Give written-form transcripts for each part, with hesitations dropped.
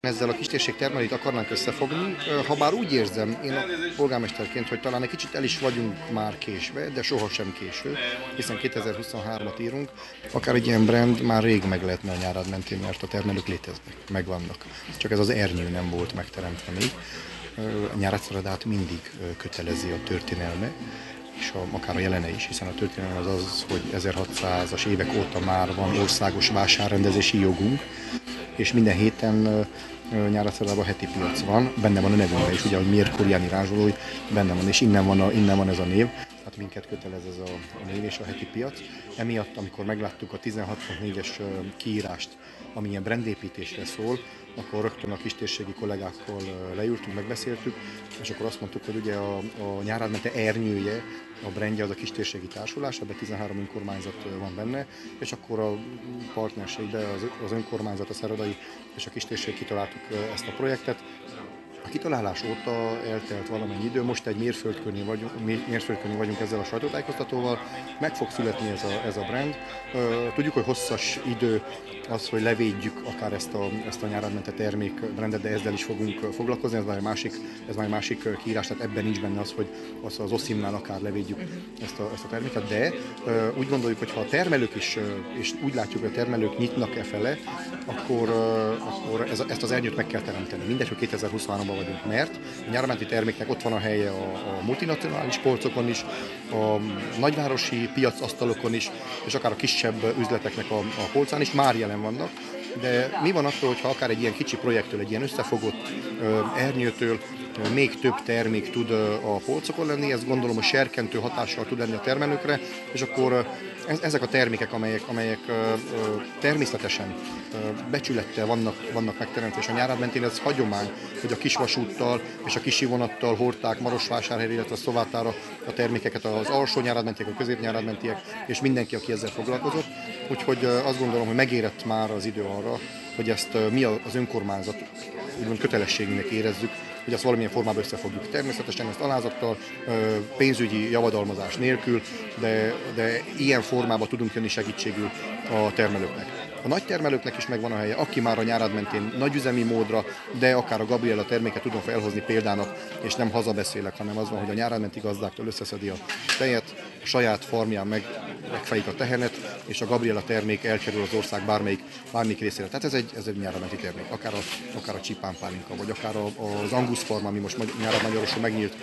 Ezzel a kistérségek termelőit akarnánk összefogni, ha bár úgy érzem, én a polgármesterként, hogy talán egy kicsit el is vagyunk már késve, de sohasem késő, hiszen 2023-at írunk, akár egy ilyen brand már rég meg lehetne a Nyárad mentén, mert a termelők léteznek, megvannak. Csak ez az ernyő nem volt megteremtve még. A Nyáradszalagát mindig kötelezi a történelme, és akár a jelene is, hiszen a történelem az, hogy 1600-as évek óta már van országos vásárrendezési jogunk, és minden héten Nyáradszalagában heti piac van, benne van a nevünkben is, ugye, hogy miért Koriáni rázsolói, benne van, és innen van ez a név, tehát minket kötelez ez a név és a heti piac. Emiatt, amikor megláttuk a 16.4-es kiírást, ami ilyen brandépítésre szól, akkor rögtön a kistérségi kollégákkal leültünk, megbeszéltük, és akkor azt mondtuk, hogy ugye a Nyárad mente ernyője, a brandje az a kistérségi társulás, ebben 13 önkormányzat van benne, és akkor a partnerségben az önkormányzat, a Szeradai és a kistérség kitaláltuk ezt a projektet. A kitalálás óta eltelt valamennyi idő, most egy mérföldkörnél vagyunk ezzel a sajtótájékoztatóval, meg fog születni ez a brand. Tudjuk, hogy hosszas idő az, hogy levédjük akár ezt a Nyárad mente termékbrandet, de ezzel is fogunk foglalkozni, ez már egy másik kiírás, tehát ebben nincs benne az, hogy az Oszimnál akár levédjük ezt a terméket, de úgy gondoljuk, hogy ha a termelők is, és úgy látjuk, hogy a termelők nyitnak fele, akkor ezt az ernyőt meg kell teremteni. Mindegy, hogy 2023-ban vagyunk, mert a Nyárad menti terméknek ott van a helye a multinacionális polcokon is, a nagyvárosi piacasztalokon is, és akár a kisebb üzleteknek a polcán is már jelen vannak. De mi van attól, hogyha akár egy ilyen kicsi projektől, egy ilyen összefogott ernyőtől még több termék tud a polcokon lenni, ez gondolom, hogy serkentő hatással tud lenni a termelőkre, és akkor ezek a termékek, amelyek természetesen becsülettel vannak megteremtve, és a Nyárad mentén ez hagyomány, hogy a kisvasúttal és a kisi vonattal hordták Marosvásárhelyre, illetve Szovátára a termékeket, az alsó Nyárad mentiek, a közép Nyárad mentiek, és mindenki, aki ezzel foglalkozott. Úgyhogy azt gondolom, hogy megérett már az idő arra, hogy ezt mi az önkormányzat úgymond kötelességünknek érezzük, hogy azt valamilyen formában összefogjuk. Természetesen ezt alázattal, pénzügyi javadalmazás nélkül, de ilyen formában tudunk jönni segítségül a termelőknek. A nagy termelőknek is megvan a helye, aki már a Nyárad mentén nagyüzemi módra, de akár a Gabriela terméket tudom felhozni példának, és nem hazabeszélek, hanem az van, hogy a Nyárad menti gazdáktól összeszedi a tejet, a saját farmján megfejik a tehenet, és a Gabriela termék elkerül az ország bármelyik részére. Tehát ez egy Nyárad menti termék, akár a csipánpálinka, vagy akár az Angus farm, ami most Nyárad Magyaroson megnyílt,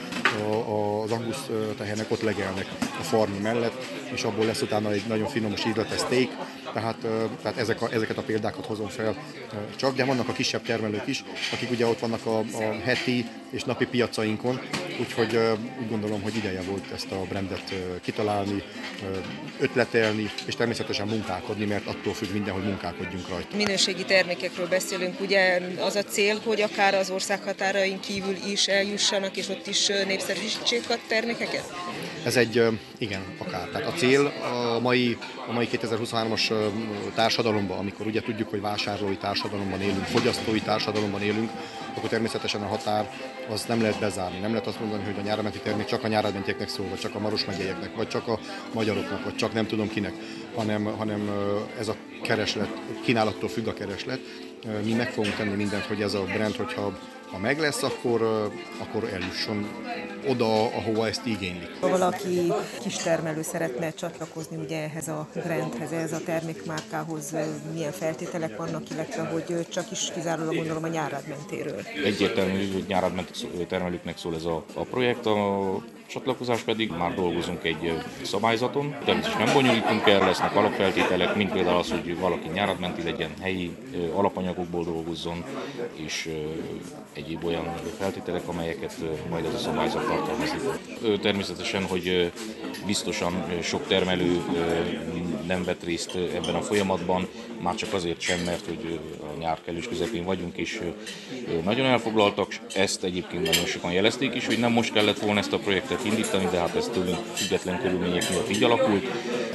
az Angus tehenek ott legelnek a farmi mellett, és abból lesz utána egy nagyon finomos ízletes steak, tehát ezeket a példákat hozom fel csak, de vannak a kisebb termelők is, akik ugye ott vannak a heti és napi piacainkon, úgyhogy úgy gondolom, hogy ideje volt ezt a brandet kitalálni, ötletelni, és természetesen munkálkodni, mert attól függ minden, hogy munkálkodjunk rajta. Minőségi termékekről beszélünk, ugye az a cél, hogy akár az ország határain kívül is eljussanak, és ott is népszerűsítsék a termékeket? Igen, akár. Tehát a cél a mai 2023-as társadalomban, amikor ugye tudjuk, hogy vásárlói társadalomban élünk, fogyasztói társadalomban élünk, akkor természetesen a határ az nem lehet bezárni. Nem lehet azt mondani, hogy a Nyárad menti termék csak a Nyárad mentieknek szól, vagy csak a Maros megyeieknek, vagy csak a magyaroknak, vagy csak nem tudom kinek, hanem ez a kereslet, kínálattól függ a kereslet. Mi meg fogunk tenni mindent, hogy ez a brand, hogyha meg lesz, akkor eljusson oda, ahova ezt igénylik. Ha valaki kistermelő szeretne csatlakozni ugye ehhez a brandhez, ehhez a termékmárkához, milyen feltételek vannak, illetve hogy csak is kizárólag gondolom a Nyárad mentéről? Egyértelmű, hogy Nyárad menti termelőknek szól ez a projekt, a csatlakozás pedig már dolgozunk egy szabályzaton. Természetesen nem bonyolítunk el, lesznek alapfeltételek, mint például az, hogy valaki Nyárad menti legyen, helyi alapanyagokból dolgozzon, és egyéb olyan feltételek, amelyeket majd ez a szabályzat tartalmazik. Természetesen, hogy biztosan sok termelő nem vett részt ebben a folyamatban, már csak azért sem, mert hogy a nyár kellős közepén vagyunk, és nagyon elfoglaltak. Ezt egyébként nagyon sokan jelezték is, hogy nem most kellett volna ezt a projektet indítani, de hát ez tőlünk független körülmények miatt így alakult.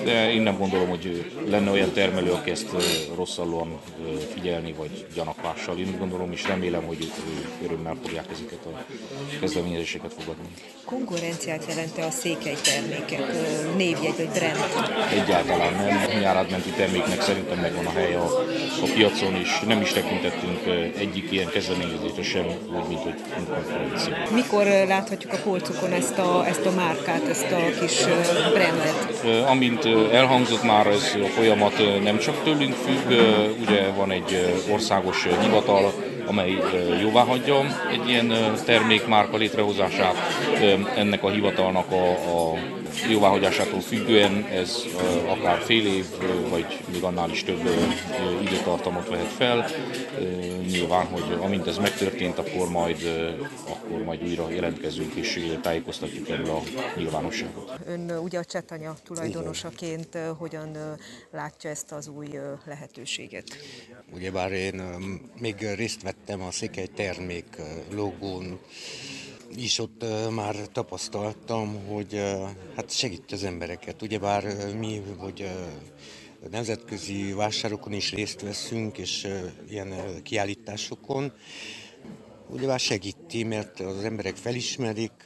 de én nem gondolom, hogy lenne olyan termelő, aki ezt rosszallóan figyelni, vagy gyanakvással. Én úgy gondolom és remélem, hogy örömmel fogják ezeket a kezdeményezéseket fogadni. Konkurenciát jelente a székely termékek, névjegy vagy brand? Egyáltalán nem. Nyáradmenti terméknek szerintem megvan a helye a piacon, és nem is tekintettünk egyik ilyen kezdeményezésre sem, úgy, mint hogy konkurencia. Mikor láthatjuk a polcokon ezt a márkát, ezt a kis brandet? Amint elhangzott már, ez a folyamat nem csak tőlünk függ, ugye van egy országos hivatal, amely jóváhagyja egy ilyen termékmárka létrehozását. Ennek a hivatalnak a jóváhagyásától függően ez akár fél év, vagy még annál is több időtartamot vehet fel. Nyilván, hogy amint ez megtörtént, akkor majd újra jelentkezünk és tájékoztatjuk erről a nyilvánosságot. Ön ugye a Csetanya tulajdonosaként hogyan látja ezt az új lehetőséget? Ugyebár én még részt vettem a székely termék logón, és ott már tapasztaltam, hogy hát segít az embereket. Ugyebár mi, hogy nemzetközi vásárokon is részt veszünk, és ilyen kiállításokon, ugyebár segíti, mert az emberek felismerik,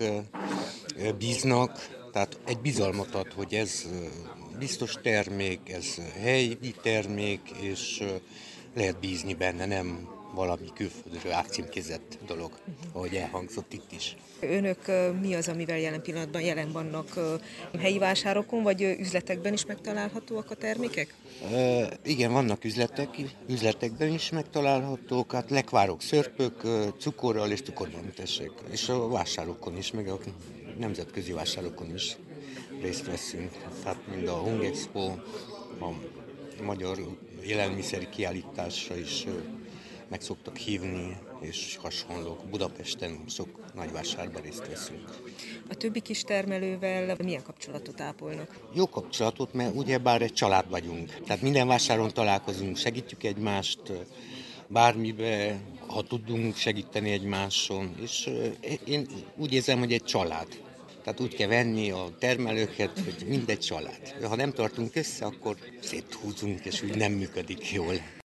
bíznak, tehát egy bizalmat ad, hogy ez biztos termék, ez helyi termék, és lehet bízni benne, nem valami külföldről átcímkézett dolog, ahogy elhangzott itt is. Önök mi az, amivel jelen pillanatban jelen vannak helyi vásárokon, vagy üzletekben is megtalálhatóak a termékek? Igen, vannak üzletekben is megtalálhatók, hát lekvárok, szörpök, cukorral és cukormentesek, és a vásárokon is, meg a nemzetközi vásárokon is részt veszünk. Tehát mind a Hungexpo, a magyar élelmiszeri kiállításra is meg szoktak hívni, és hasonlók. Budapesten sok nagyvásárban részt veszünk. A többi kis termelővel milyen kapcsolatot ápolnak? Jó kapcsolatot, mert ugyebár egy család vagyunk. Tehát minden vásáron találkozunk, segítjük egymást, bármibe, ha tudunk segíteni egymáson, és én úgy érzem, hogy egy család. Tehát úgy kell venni a termelőket, hogy mindegy család. Ha nem tartunk össze, akkor széthúzunk, és úgy nem működik jól.